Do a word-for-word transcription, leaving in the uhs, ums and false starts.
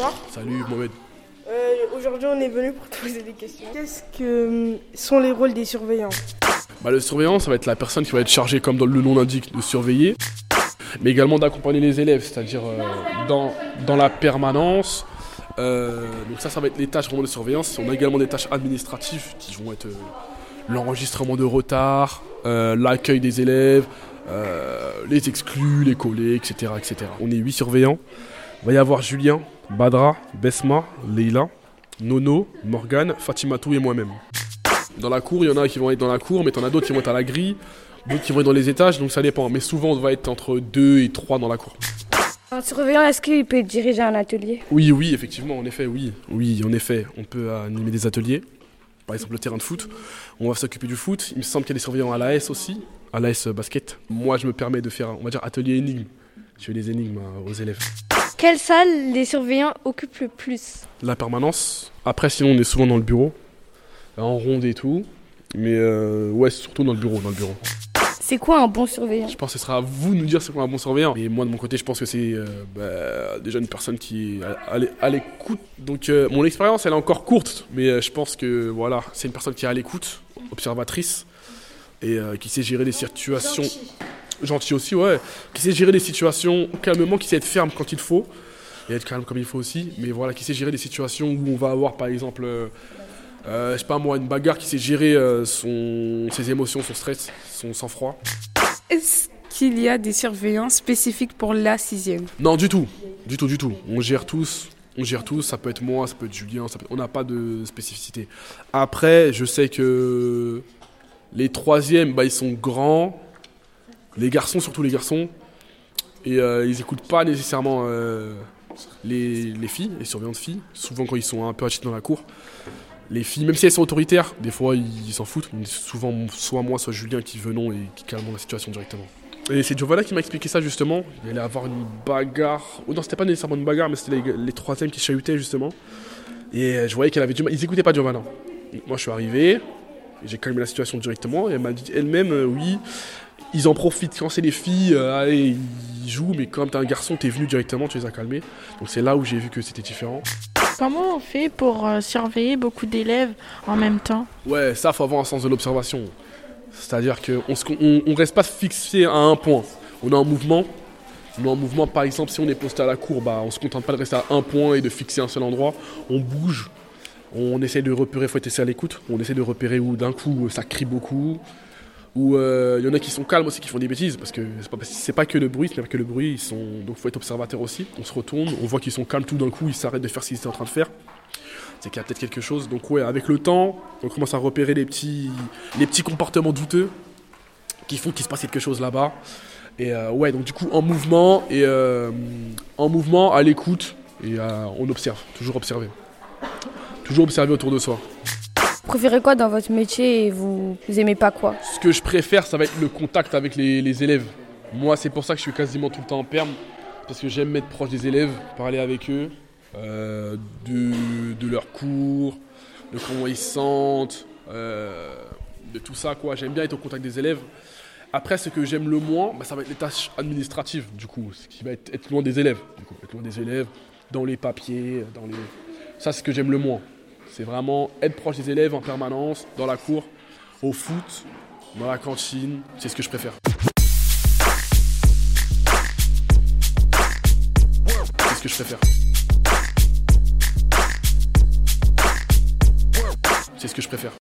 Bonsoir. Salut Mohamed. Euh, Aujourd'hui, on est venu pour te poser des questions. Qu'est-ce que sont les rôles des surveillants? Bah, le surveillant, ça va être la personne qui va être chargée, comme dans le nom l'indique, de surveiller, mais également d'accompagner les élèves, c'est-à-dire euh, dans, dans la permanence. Euh, donc ça, ça va être les tâches vraiment de surveillance. On a également des tâches administratives qui vont être euh, l'enregistrement de retard, euh, l'accueil des élèves, euh, les exclus, les collés, et cetera, et cetera. On est huit surveillants. Il va y avoir Julien, Badra, Besma, Leila, Nono, Morgane, Fatimatou et moi-même. Dans la cour, il y en a qui vont être dans la cour, mais il y en a d'autres qui vont être à la grille, d'autres qui vont être dans les étages, donc ça dépend. Mais souvent, on va être entre deux et trois dans la cour. Un surveillant, est-ce qu'il peut diriger un atelier? Oui, oui, effectivement, en effet, oui. Oui, en effet, on peut animer des ateliers. Par exemple, le terrain de foot. On va s'occuper du foot. Il me semble qu'il y a des surveillants à l'A S aussi, à l'A S basket. Moi, je me permets de faire, on va dire, atelier énigme. Je fais des énigmes aux élèves. Quelle salle les surveillants occupent le plus? La permanence. Après, sinon, on est souvent dans le bureau, en ronde et tout. Mais euh, ouais, surtout dans le bureau, dans le bureau. C'est quoi un bon surveillant? Je pense que ce sera à vous de nous dire c'est quoi un bon surveillant. Et moi, de mon côté, je pense que c'est euh, bah, déjà une personne qui est à, à l'écoute. Donc, euh, mon expérience, elle est encore courte. Mais euh, je pense que voilà, c'est une personne qui est à l'écoute, observatrice, et euh, qui sait gérer les situations. Gentil. Gentil aussi, ouais. Qui sait gérer les situations calmement, qui sait être ferme quand il faut. Et être calme comme il faut aussi. Mais voilà, qui sait gérer les situations où on va avoir, par exemple... Euh, Euh, je sais pas moi, une bagarre, qui sait gérer euh, son, ses émotions, son stress, son sang-froid. Est-ce qu'il y a des surveillants spécifiques pour la sixième? Non, du tout, du tout, du tout. On gère tous, on gère tous, ça peut être moi, ça peut être Julien, ça peut... on n'a pas de spécificité. Après, je sais que les troisièmes, bah, ils sont grands, les garçons, surtout les garçons, et euh, ils n'écoutent pas nécessairement euh, les, les filles, les surveillantes filles, souvent quand ils sont un peu agités dans la cour. Les filles, même si elles sont autoritaires, des fois ils s'en foutent. Mais souvent, soit moi, soit Julien qui venons et qui calmons la situation directement. Et c'est Giovanna qui m'a expliqué ça justement. Il allait avoir une bagarre. Oh non, c'était pas nécessairement une bagarre, mais c'était les, les troisièmes qui chahutaient justement. Et je voyais qu'elle avait du mal. Ils écoutaient pas Giovanna. Moi, je suis arrivé, j'ai calmé la situation directement. Et elle m'a dit elle-même, euh, oui, ils en profitent quand c'est les filles. Euh, allez, ils jouent, mais quand t'es un garçon, t'es venu directement, tu les as calmés. Donc c'est là où j'ai vu que c'était différent. Comment on fait pour euh, surveiller beaucoup d'élèves en même temps? Ouais, ça, faut avoir un sens de l'observation. C'est-à-dire qu'on on, on reste pas fixé à un point. On est en mouvement. On est en mouvement, par exemple, si on est posté à la cour, bah, on se contente pas de rester à un point et de fixer un seul endroit. On bouge. On essaie de repérer, il faut être assez à l'écoute. On essaie de repérer où d'un coup ça crie beaucoup. Ou il euh, y en a qui sont calmes aussi, qui font des bêtises, parce que c'est pas, c'est pas que le bruit, c'est pas que le bruit, ils sont, donc il faut être observateur aussi. On se retourne, on voit qu'ils sont calmes tout d'un coup, ils s'arrêtent de faire ce qu'ils étaient en train de faire. C'est qu'il y a peut-être quelque chose. Donc ouais, avec le temps, on commence à repérer les petits, les petits comportements douteux qui font qu'il se passe quelque chose là-bas. Et euh, ouais, donc du coup en mouvement, et euh, en mouvement, à l'écoute, et euh, on observe, toujours observer. Toujours observer autour de soi. Vous préférez quoi dans votre métier et vous, vous aimez pas quoi? Ce que je préfère, ça va être le contact avec les, les élèves. Moi, c'est pour ça que je suis quasiment tout le temps en perme, parce que j'aime être proche des élèves, parler avec eux, euh, de, de leurs cours, de comment ils se sentent, euh, de tout ça, quoi. J'aime bien être au contact des élèves. Après, ce que j'aime le moins, bah, ça va être les tâches administratives, du coup, ce qui va être, être loin des élèves, du coup, être loin des élèves, dans les papiers, dans les... Ça, c'est ce que j'aime le moins. C'est vraiment être proche des élèves en permanence, dans la cour, au foot, dans la cantine. C'est ce que je préfère. C'est ce que je préfère. C'est ce que je préfère.